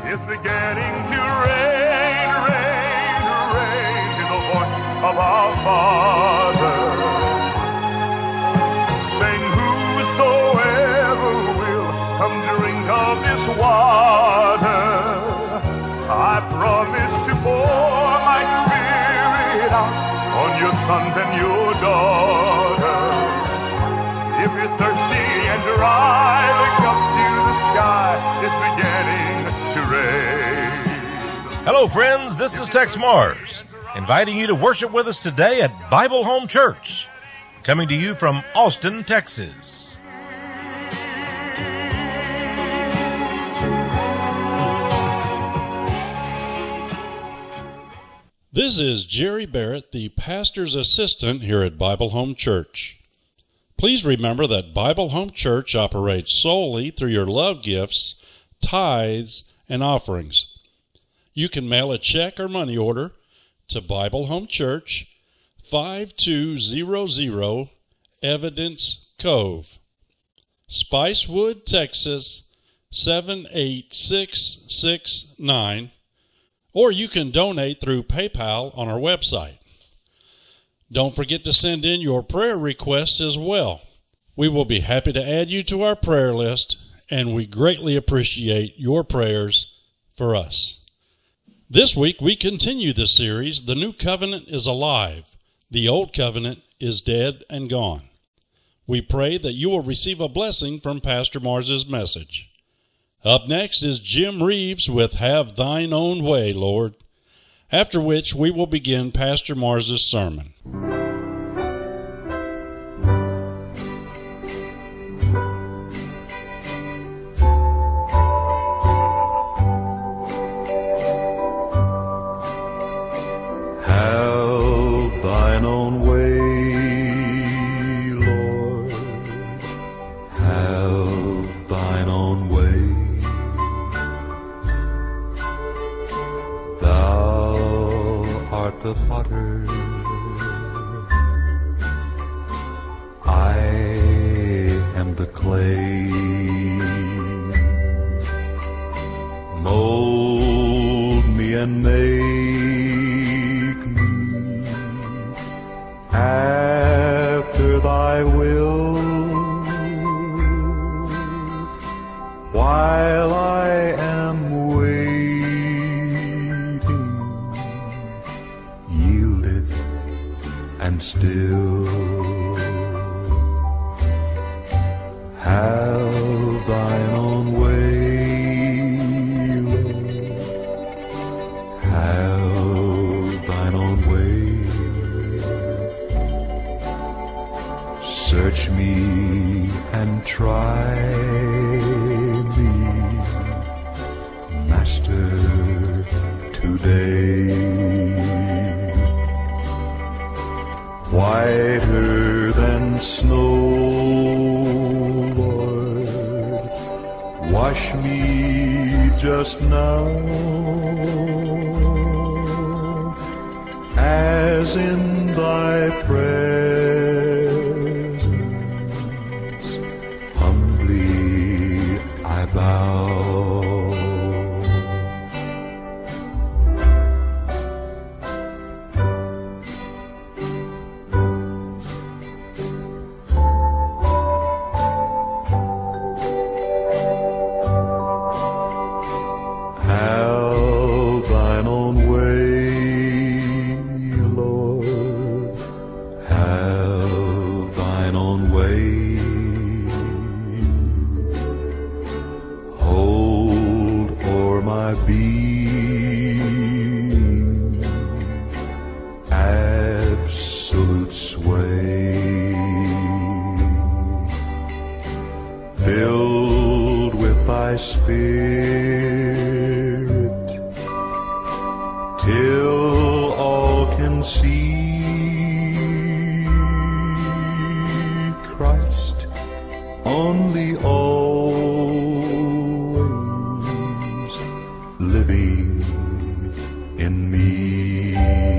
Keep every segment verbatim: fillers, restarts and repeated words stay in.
It's beginning to rain, rain, rain, to the voice of our Father, saying, whosoever will come drink of this water, I promise to pour my Spirit out on your sons and your daughters. If you're thirsty and dry, look up to the sky. It's beginning to rain. Hello, friends. This is Tex Mars, inviting you to worship with us today at Bible Home Church, coming to you from Austin, Texas. This is Jerry Barrett, the pastor's assistant here at Bible Home Church. Please remember that Bible Home Church operates solely through your love gifts, tithes, and offerings. You can mail a check or money order to Bible Home Church, five two zero zero Evidence Cove, Spicewood, Texas, seven eight six six nine, or you can donate through PayPal on our website. Don't forget to send in your prayer requests as well. We will be happy to add you to our prayer list, and we greatly appreciate your prayers for us. This week we continue the series, The New Covenant is Alive. The Old Covenant is Dead and Gone. We pray that you will receive a blessing from Pastor Mars's message. Up next is Jim Reeves with Have Thine Own Way, Lord, after which we will begin Pastor Mars's sermon. Have thine own way, Lord, have thine own way. Thou art the potter, I am the clay. Mold me and make me after thy will, while I am waiting, yielded and still. Have thine own way, Lord, have thine own way. Search me and try me, Master, today. Whiter than snow, Lord, wash me just now, as in thy presence humbly I bow. Have thine own way, Lord, have thine own way. Hold o'er my being absolute sway, filled with thy Spirit, till all can see Christ only, always living in me.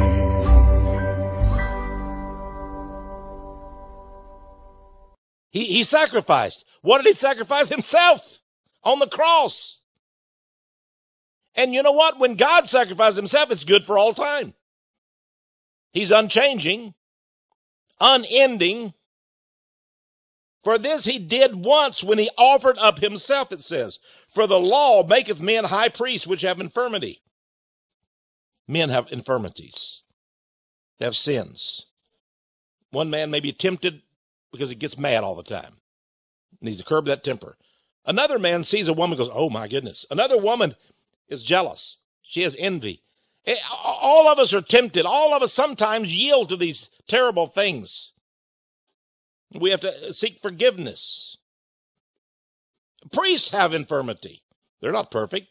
He, he sacrificed. What did he sacrifice? Himself on the cross. And you know what? When God sacrifices himself, it's good for all time. He's unchanging, unending. For this he did once when he offered up himself, it says. For the law maketh men high priests which have infirmity. Men have infirmities. They have sins. One man may be tempted because he gets mad all the time. Needs to curb that temper. Another man sees a woman and goes, oh my goodness. Another woman is jealous. She has envy. All of us are tempted. All of us sometimes yield to these terrible things. We have to seek forgiveness. Priests have infirmity. They're not perfect.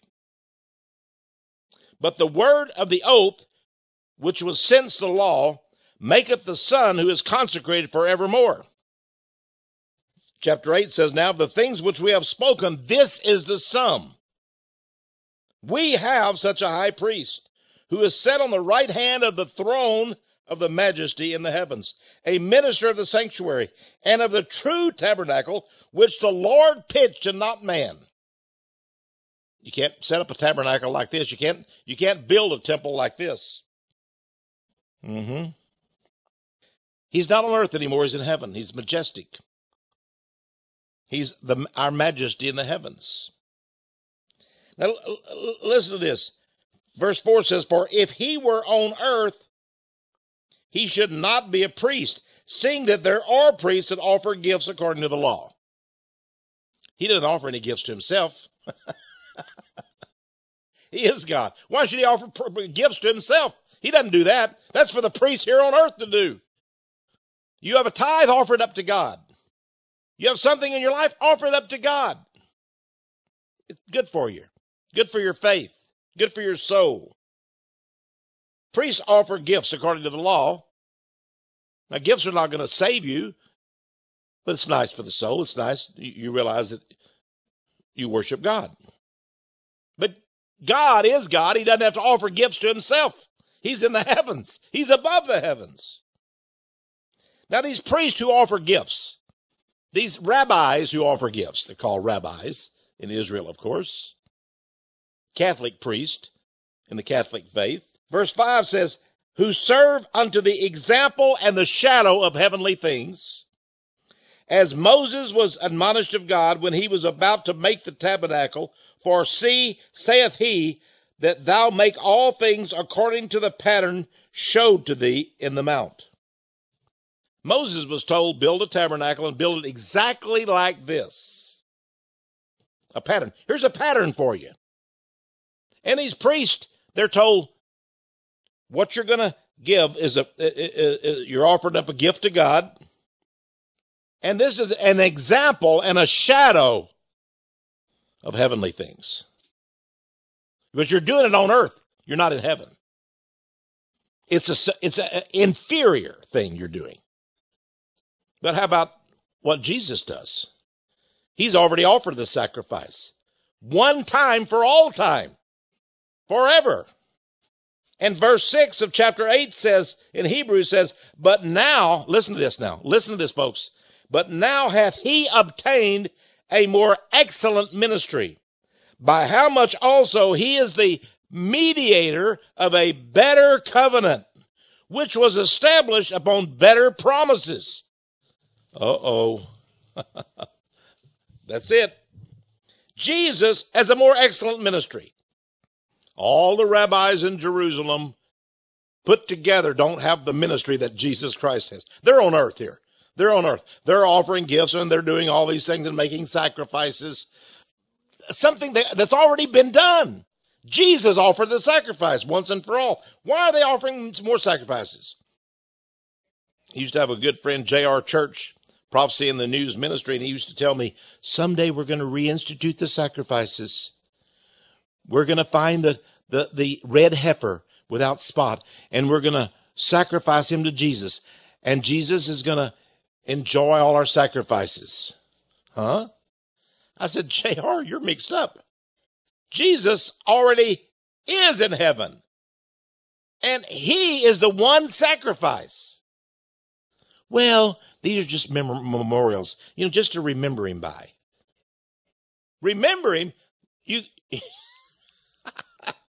But the word of the oath, which was since the law, maketh the Son who is consecrated forevermore. Chapter eight says, now, the things which we have spoken, this is the sum. We have such a high priest, who is set on the right hand of the throne of the majesty in the heavens, a minister of the sanctuary, and of the true tabernacle, which the Lord pitched and not man. You can't set up a tabernacle like this. You can't, you can't build a temple like this. Mm-hmm. He's not on earth anymore. He's in heaven. He's majestic. He's the, our majesty in the heavens. Now, listen to this. Verse four says, for if he were on earth, he should not be a priest, seeing that there are priests that offer gifts according to the law. He doesn't offer any gifts to himself. He is God. Why should he offer gifts to himself? He doesn't do that. That's for the priests here on earth to do. You have a tithe, offer it up to God. You have something in your life, offer it up to God. It's good for you. Good for your faith. Good for your soul. Priests offer gifts according to the law. Now, gifts are not going to save you, but it's nice for the soul. It's nice. You realize that you worship God. But God is God. He doesn't have to offer gifts to himself. He's in the heavens. He's above the heavens. Now, these priests who offer gifts, these rabbis who offer gifts, they're called rabbis in Israel, of course. Catholic priest in the Catholic faith. Verse five says, who serve unto the example and the shadow of heavenly things, as Moses was admonished of God when he was about to make the tabernacle. For see, saith he, that thou make all things according to the pattern showed to thee in the mount. Moses was told, build a tabernacle and build it exactly like this. A pattern. Here's a pattern for you. And these priests, they're told, what you're going to give is a, a, a, you're offering up a gift to God. And this is an example and a shadow of heavenly things. But you're doing it on earth. You're not in heaven. It's a, it's an inferior thing you're doing. But how about what Jesus does? He's already offered the sacrifice. One time for all time. Forever. And verse six of chapter eight says, in Hebrews says, but now, listen to this now. Listen to this, folks. But now hath he obtained a more excellent ministry, by how much also he is the mediator of a better covenant, which was established upon better promises. Uh-oh. That's it. Jesus has a more excellent ministry. All the rabbis in Jerusalem put together don't have the ministry that Jesus Christ has. They're on earth here. They're on earth. They're offering gifts and they're doing all these things and making sacrifices. Something that, that's already been done. Jesus offered the sacrifice once and for all. Why are they offering more sacrifices? He used to have a good friend, J R Church, Prophecy in the News Ministry, and he used to tell me, someday we're going to reinstitute the sacrifices. We're going to find the, the, the red heifer without spot, and we're going to sacrifice him to Jesus. And Jesus is going to enjoy all our sacrifices. Huh? I said, J R, you're mixed up. Jesus already is in heaven. And he is the one sacrifice. Well, these are just mem- memorials, you know, just to remember him by. Remember him, you...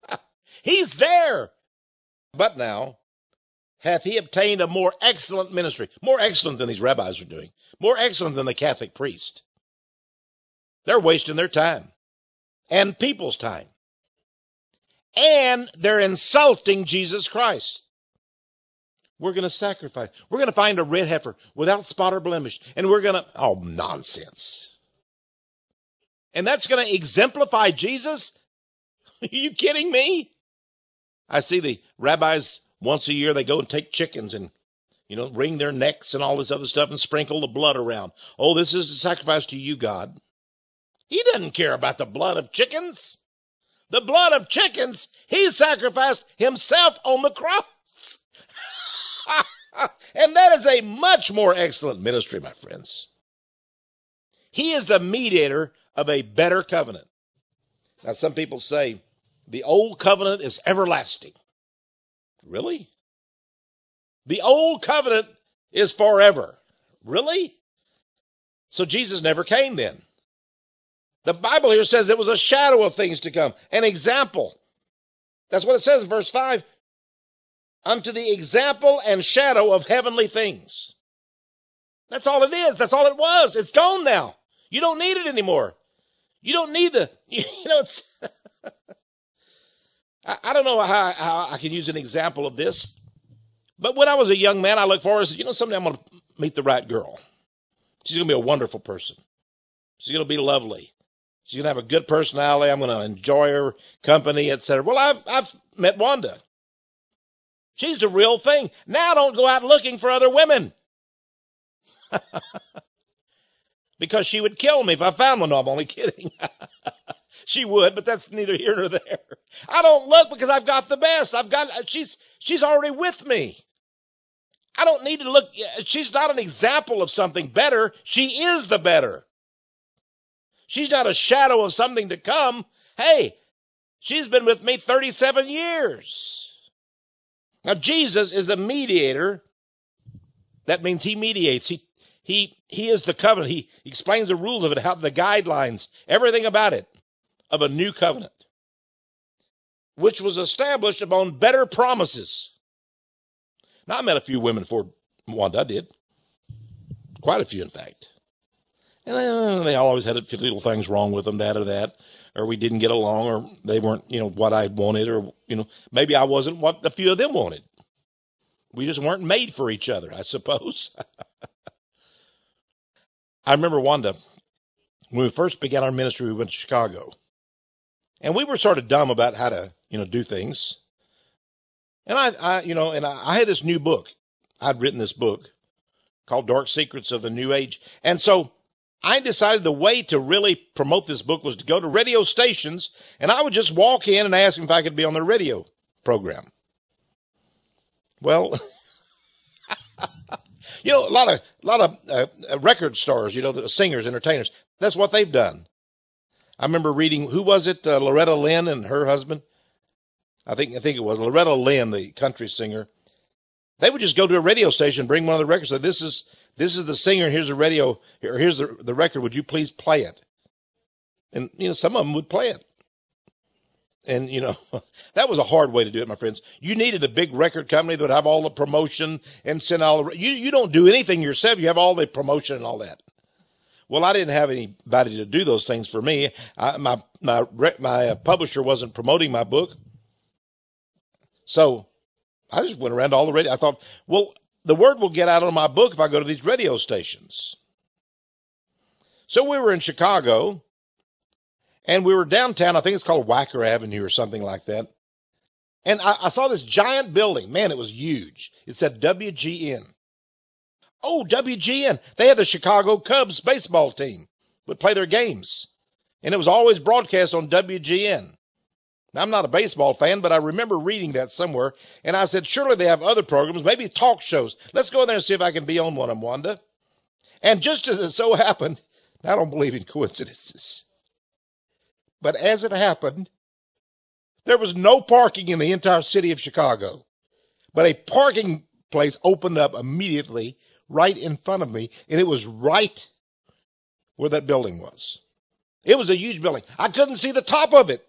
He's there. But now hath he obtained a more excellent ministry, more excellent than these rabbis are doing, more excellent than the Catholic priest. They're wasting their time and people's time. And they're insulting Jesus Christ. We're going to sacrifice. We're going to find a red heifer without spot or blemish. And we're going to, oh, nonsense. And that's going to exemplify Jesus? Are you kidding me? I see the rabbis once a year, they go and take chickens and, you know, wring their necks and all this other stuff and sprinkle the blood around. Oh, this is a sacrifice to you, God. He doesn't care about the blood of chickens. The blood of chickens, he sacrificed himself on the cross. And that is a much more excellent ministry, my friends. He is the mediator of a better covenant. Now, some people say the old covenant is everlasting. Really? The old covenant is forever. Really? So Jesus never came then. The Bible here says it was a shadow of things to come, an example. That's what it says in verse five. Unto the example and shadow of heavenly things. That's all it is. That's all it was. It's gone now. You don't need it anymore. You don't need the, you know, it's, I, I don't know how, how I can use an example of this, but when I was a young man, I looked forward and said, you know, someday I'm going to meet the right girl. She's going to be a wonderful person. She's going to be lovely. She's going to have a good personality. I'm going to enjoy her company, et cetera. Well, I've, I've met Wanda. She's the real thing. Now don't go out looking for other women. Because she would kill me if I found one. No, I'm only kidding. She would, but that's neither here nor there. I don't look because I've got the best. I've got, she's, she's already with me. I don't need to look. She's not an example of something better. She is the better. She's not a shadow of something to come. Hey, she's been with me thirty-seven years. Now, Jesus is the mediator. That means he mediates. He, he, he is the covenant. He explains the rules of it, how the guidelines, everything about it, of a new covenant, which was established upon better promises. Now, I met a few women before Wanda. I did. Quite a few, in fact. And they, they always had a few little things wrong with them, that or that, or we didn't get along, or they weren't, you know, what I wanted, or, you know, maybe I wasn't what a few of them wanted. We just weren't made for each other, I suppose. I remember Wanda, when we first began our ministry, we went to Chicago. And we were sort of dumb about how to, you know, do things. And I, I you know, and I, I had this new book. I'd written this book called Dark Secrets of the New Age. And so I decided the way to really promote this book was to go to radio stations, and I would just walk in and ask them if I could be on their radio program. Well, you know, a lot of, a lot of uh, record stars, you know, the singers, entertainers, that's what they've done. I remember reading, who was it? Uh, Loretta Lynn and her husband. I think, I think it was Loretta Lynn, the country singer. They would just go to a radio station, bring one of the records, say, this is, this is the singer, here's the radio, or here's the, the record, would you please play it? And, you know, some of them would play it. And, you know, that was a hard way to do it, my friends. You needed a big record company that would have all the promotion and send all the, you, you don't do anything yourself. You have all the promotion and all that. Well, I didn't have anybody to do those things for me. I, my, my, my uh, publisher wasn't promoting my book. So I just went around to all the radio. I thought, well, the word will get out on my book if I go to these radio stations. So we were in Chicago, and we were downtown. I think it's called Wacker Avenue or something like that. And I, I saw this giant building. Man, it was huge. It said W G N. Oh, W G N. They had the Chicago Cubs baseball team would play their games. And it was always broadcast on W G N. Now, I'm not a baseball fan, but I remember reading that somewhere. And I said, surely they have other programs, maybe talk shows. Let's go in there and see if I can be on one of them, Wanda. And just as it so happened, I don't believe in coincidences, but as it happened, there was no parking in the entire city of Chicago. But a parking place opened up immediately right in front of me, and it was right where that building was. It was a huge building. I couldn't see the top of it.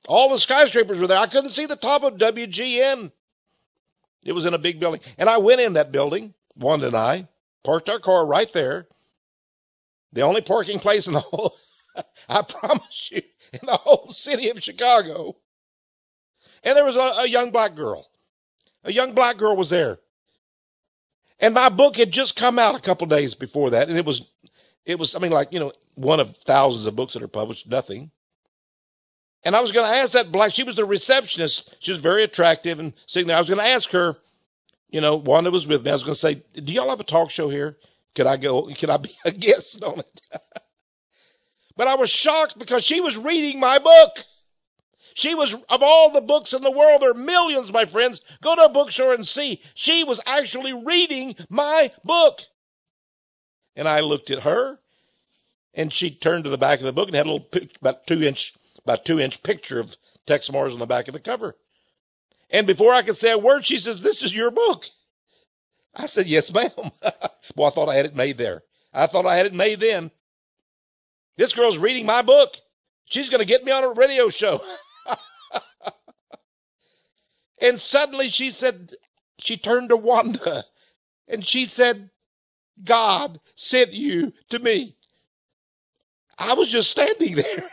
All the skyscrapers were there. I couldn't see the top of W G N. It was in a big building. And I went in that building, Wanda and I, parked our car right there. The only parking place in the whole, I promise you, in the whole city of Chicago. And there was a, a young black girl. A young black girl was there. And my book had just come out a couple days before that. And it was, it was, I mean, like, you know, one of thousands of books that are published, nothing. And I was going to ask that black, she was the receptionist. She was very attractive and sitting there. I was going to ask her, you know, Wanda was with me. I was going to say, do y'all have a talk show here? Could I go, could I be a guest on it? But I was shocked because she was reading my book. She was, of all the books in the world, there are millions, my friends. Go to a bookstore and see. She was actually reading my book. And I looked at her, and she turned to the back of the book and had a little, about two inch, about two inch picture of Tex Mars on the back of the cover. And before I could say a word, she says, this is your book. I said, yes, ma'am. Well, I thought I had it made there. I thought I had it made then. This girl's reading my book. She's going to get me on a radio show. And suddenly she said, she turned to Wanda and she said, God sent you to me. I was just standing there.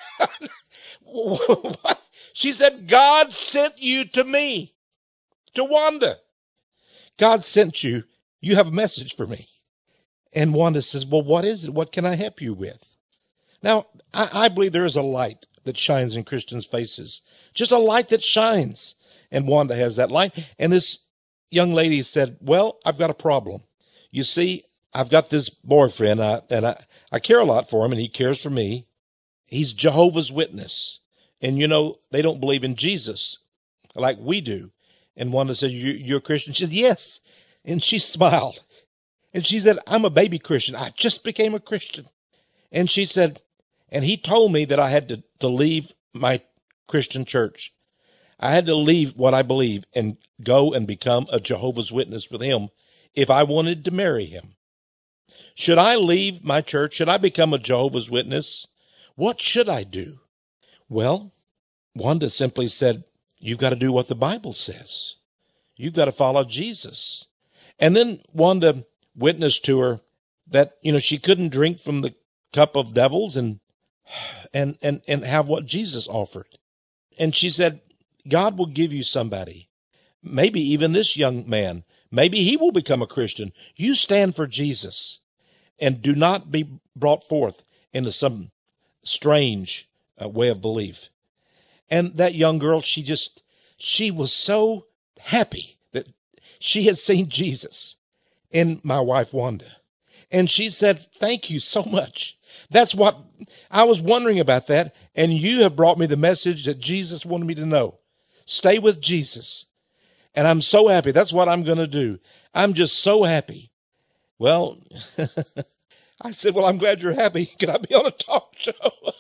What? She said, God sent you to me, to Wanda. God sent you. You have a message for me. And Wanda says, well, what is it? What can I help you with? Now, I, I believe there is a light that shines in Christians' faces. Just a light that shines. And Wanda has that light. And this young lady said, well, I've got a problem. You see, I've got this boyfriend, I, and I, I care a lot for him, and he cares for me. He's Jehovah's Witness. And, you know, they don't believe in Jesus like we do. And Wanda said, you, you're a Christian? She said, yes. And she smiled. And she said, I'm a baby Christian. I just became a Christian. And she said, and he told me that I had to, to leave my Christian church. I had to leave what I believe and go and become a Jehovah's Witness with him if I wanted to marry him. Should I leave my church? Should I become a Jehovah's Witness? What should I do? Well, Wanda simply said, you've got to do what the Bible says. You've got to follow Jesus. And then Wanda witnessed to her that, you know, she couldn't drink from the cup of devils and, and, and, and have what Jesus offered. And she said, God will give you somebody, maybe even this young man. Maybe he will become a Christian. You stand for Jesus and do not be brought forth into some strange uh, way of belief. And that young girl, she just, she was so happy that she had seen Jesus in my wife, Wanda. And she said, thank you so much. That's what I was wondering about that. And you have brought me the message that Jesus wanted me to know. Stay with Jesus. And I'm so happy. That's what I'm going to do. I'm just so happy. Well, I said, well, I'm glad you're happy. Can I be on a talk show?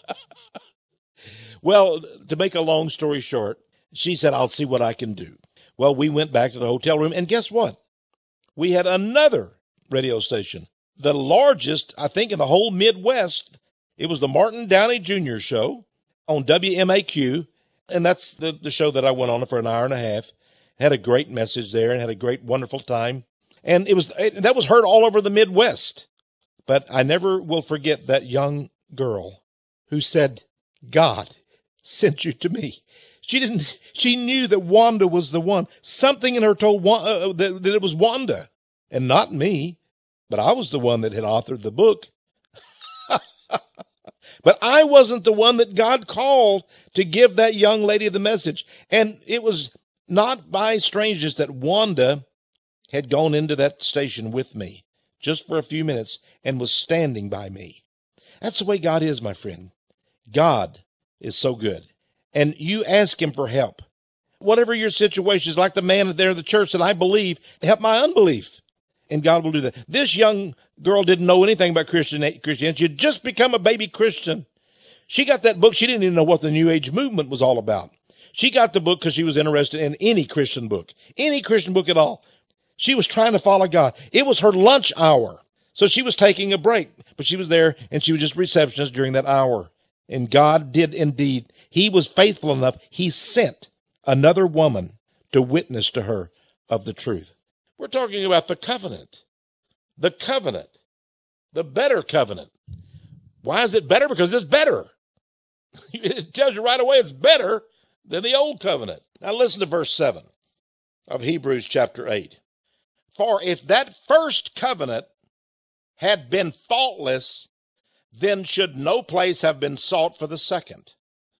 Well, to make a long story short, she said, I'll see what I can do. Well, we went back to the hotel room, and guess what? We had another radio station, the largest, I think, in the whole Midwest. It was the Martin Downey Junior show on W M A Q, and that's the, the show that I went on for an hour and a half. Had a great message there and had a great, wonderful time. And it was it, that was heard all over the Midwest. But I never will forget that young girl who said, God sent you to me. She didn't, she knew that Wanda was the one. Something in her told uh, that, that it was Wanda and not me, but I was the one that had authored the book. But I wasn't the one that God called to give that young lady the message. And it was not by strangers that Wanda had gone into that station with me just for a few minutes and was standing by me. That's the way God is, my friend. God is so good. And you ask him for help. Whatever your situation is, like the man there in the church that I believe, help my unbelief. And God will do that. This young girl didn't know anything about Christian, Christianity. She had just become a baby Christian. She got that book. She didn't even know what the New Age movement was all about. She got the book because she was interested in any Christian book, any Christian book at all. She was trying to follow God. It was her lunch hour. So she was taking a break, but she was there and she was just receptionist during that hour. And God did indeed. He was faithful enough. He sent another woman to witness to her of the truth. We're talking about the covenant. The covenant. The better covenant. Why is it better? Because it's better. It tells you right away it's better than the old covenant. Now listen to verse seven of Hebrews chapter eight. For if that first covenant had been faultless, then should no place have been sought for the second.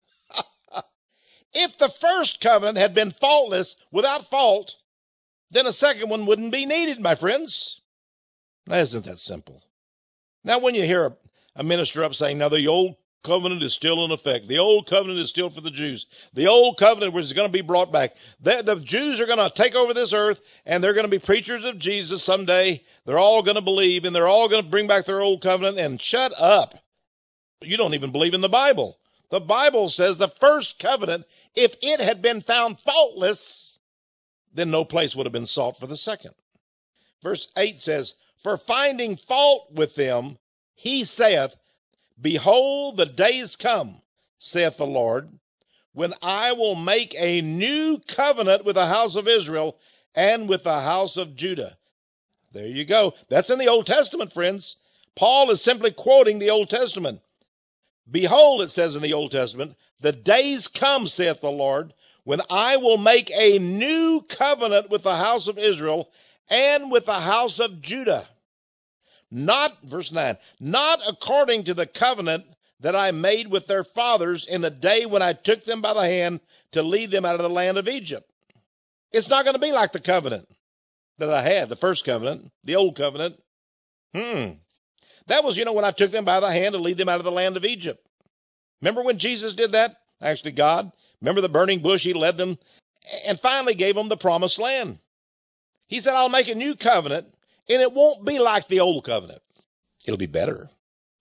If the first covenant had been faultless, without fault, then a second one wouldn't be needed, my friends. Now, isn't that simple? Now, when you hear a, a minister up saying, now the old covenant is still in effect. The old covenant is still for the Jews. The old covenant was going to be brought back. The, the Jews are going to take over this earth, and they're going to be preachers of Jesus someday. They're all going to believe, and they're all going to bring back their old covenant. And shut up. You don't even believe in the Bible. The Bible says the first covenant, if it had been found faultless, then no place would have been sought for the second. Verse eight says, for finding fault with them, he saith, behold, the days come, saith the Lord, when I will make a new covenant with the house of Israel and with the house of Judah. There you go. That's in the Old Testament, friends. Paul is simply quoting the Old Testament. Behold, it says in the Old Testament, the days come, saith the Lord, when I will make a new covenant with the house of Israel and with the house of Judah. Not, verse nine, not according to the covenant that I made with their fathers in the day when I took them by the hand to lead them out of the land of Egypt. It's not going to be like the covenant that I had, the first covenant, the old covenant. Hmm. That was, you know, when I took them by the hand to lead them out of the land of Egypt. Remember when Jesus did that? Actually, God. Remember the burning bush? He led them and finally gave them the promised land. He said, I'll make a new covenant, and it won't be like the old covenant. It'll be better.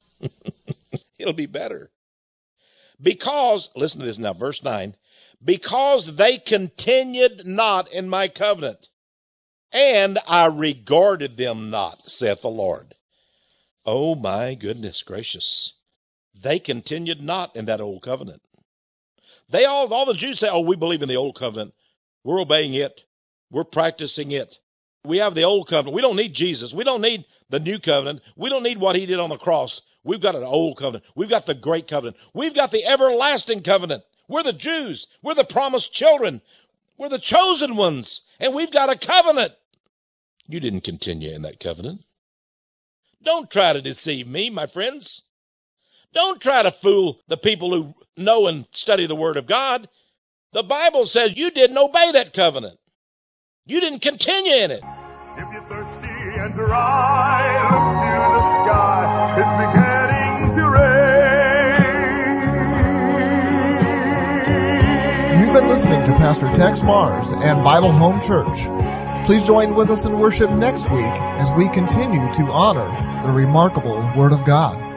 It'll be better. Because, listen to this now, verse nine, because they continued not in my covenant, and I regarded them not, saith the Lord. Oh, my goodness gracious. They continued not in that old covenant. They all, all the Jews say, oh, we believe in the old covenant. We're obeying it. We're practicing it. We have the old covenant. We don't need Jesus. We don't need the new covenant. We don't need what he did on the cross. We've got an old covenant. We've got the great covenant. We've got the everlasting covenant. We're the Jews. We're the promised children. We're the chosen ones. And we've got a covenant. You didn't continue in that covenant. Don't try to deceive me, my friends. Don't try to fool the people who know and study the Word of God. The Bible says you didn't obey that covenant. You didn't continue in it. If you're thirsty and dry, look to the sky. It's beginning to rain. You've been listening to Pastor Tex Mars and Bible Home Church. Please join with us in worship next week as we continue to honor the remarkable Word of God.